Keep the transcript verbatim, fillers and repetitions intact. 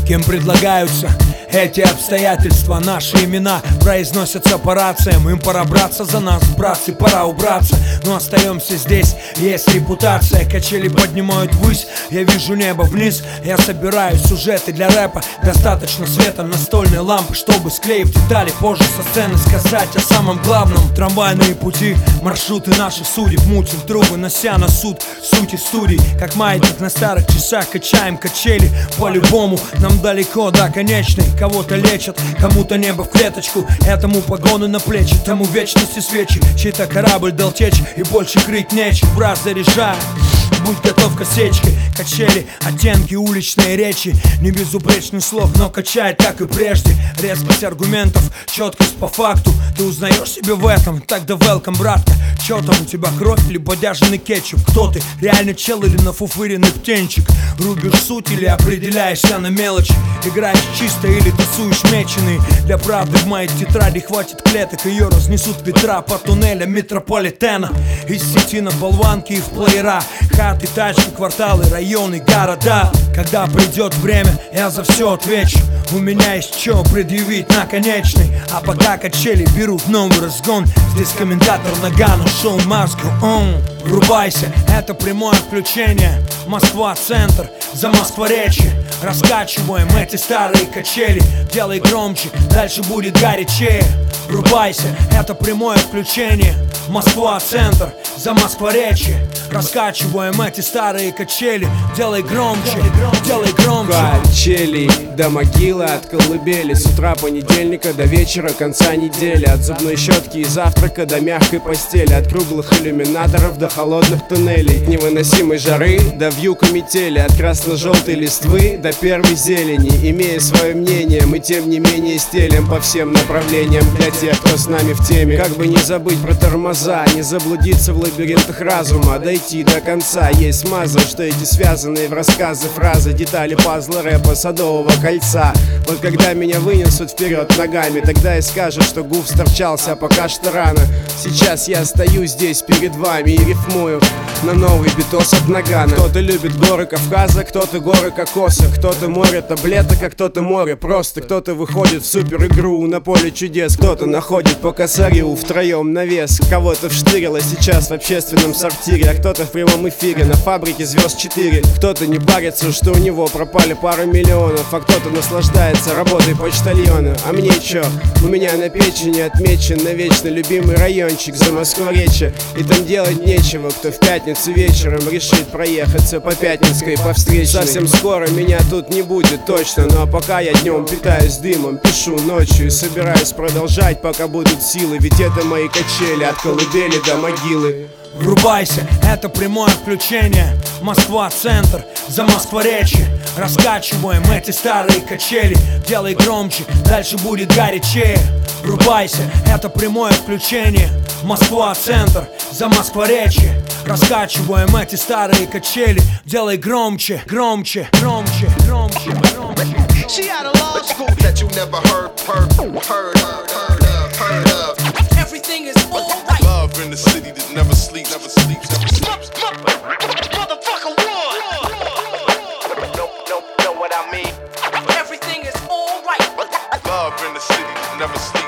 Кем предлагаются эти обстоятельства? Наши имена произносятся по рациям. Им пора браться за нас, братцы, пора убраться. Но остаемся здесь, есть репутация. Качели поднимают ввысь, я вижу небо вниз. Я собираю сюжеты для рэпа. Достаточно света настольной лампы, чтобы склеив детали, позже со сцены сказать о самом главном. Трамвайные пути, маршруты наших судеб. Мутим трубы, нося на суд сути студий. Как маятник на старых часах, качаем качели. По-любому нам далеко до конечной. Кого-то лечат, кому-то небо в клеточку. Этому погоны на плечи, тому вечности свечи. Чей-то корабль дал течь, и больше крыть нечем. В раз заряжаем, будь готов к осечке. Качели, оттенки уличной речи. Не безупречный слог, но качает, как и прежде. Резкость аргументов, четкость по факту. Ты узнаешь себя в этом, тогда welcome, братка. Чё там у тебя, кровь или бодяженный кетчуп? Кто ты, реально чел или нафуфыренный птенчик? Рубишь суть или определяешься на мелочи? Играешь чисто или тасуешь меченый? Для правды в моей тетради хватит клеток. Ее разнесут ветра по туннелям метрополитена. Из сети на болванки и в плеера. Хаты, тачки, кварталы, районы, города. Когда придет время, я за все отвечу. У меня есть что предъявить на конечный. А пока качели берут новый разгон, здесь комментатор Нагано, шоу Москва, он. Врубайся, это прямое включение. Москва-центр, за Москворечье. Раскачиваем эти старые качели. Делай громче, дальше будет горячее. Врубайся, это прямое включение. Москва-центр, за Москворечье. Раскачиваем эти старые качели. Делай громче, делай громче. Качели до могилы, от колыбели. С утра понедельника до вечера конца недели. От зубной щетки и завтрака до мягкой постели. От круглых иллюминаторов до холодных туннелей. От невыносимой жары до вьюга метели. От красно-желтой листвы до первой зелени. Имея свое мнение, мы тем не менее стелем по всем направлениям. Для тех, кто с нами в теме. Как бы не забыть про тормоза, не заблудиться в лабиринтах разума, дойти до конца. Есть смаза, что эти связанные в рассказы фразы, детали пазла рэпа Садового кольца. Вот когда меня вынесут вперед ногами, тогда и скажут, что гуф сторчался, а пока что рано. Сейчас я стою здесь перед вами и рифмую на новый битос от Нагана. Кто-то любит горы Кавказа, кто-то горы Кокоса, кто-то море таблеток, а кто-то море просто. Кто-то выходит в супер игру на поле чудес, кто-то находит по косарю втроем навес. Кого-то вштырило сейчас в общественном сортире, а кто-то в прямом эфире на фабрике звезд четыре. Кто-то не парится, что у него пропали пара миллионов, а кто-то наслаждается работой почтальона. А мне чё? У меня на печени отмечен навечно любимый райончик за Москворечье. И там делать нечего, кто в пятницу вечером решит проехаться по Пятницкой, по встречной. Совсем скоро меня тут не будет точно, ну а пока я днем питаюсь дымом, пишу ночью и собираюсь продолжать, пока будут силы. Ведь это мои качели от колыбели до могилы. Врубайся, это прямое включение. Москва-центр, за Москворечье. Раскачиваем эти старые качели. Делай громче, дальше будет горячее. Врубайся, это прямое включение. Москва-центр, за Москворечье. Раскачиваем эти старые качели. Делай громче, громче, громче, громче, громче. She out of law school that you never heard, heard, heard, heard, heard of, heard of. Everything is alright. Love in the city that never sleeps, never sleeps, never sleeps. Motherfucker, war. Know, know, know what I mean? Everything is alright. Love in the city that never sleeps.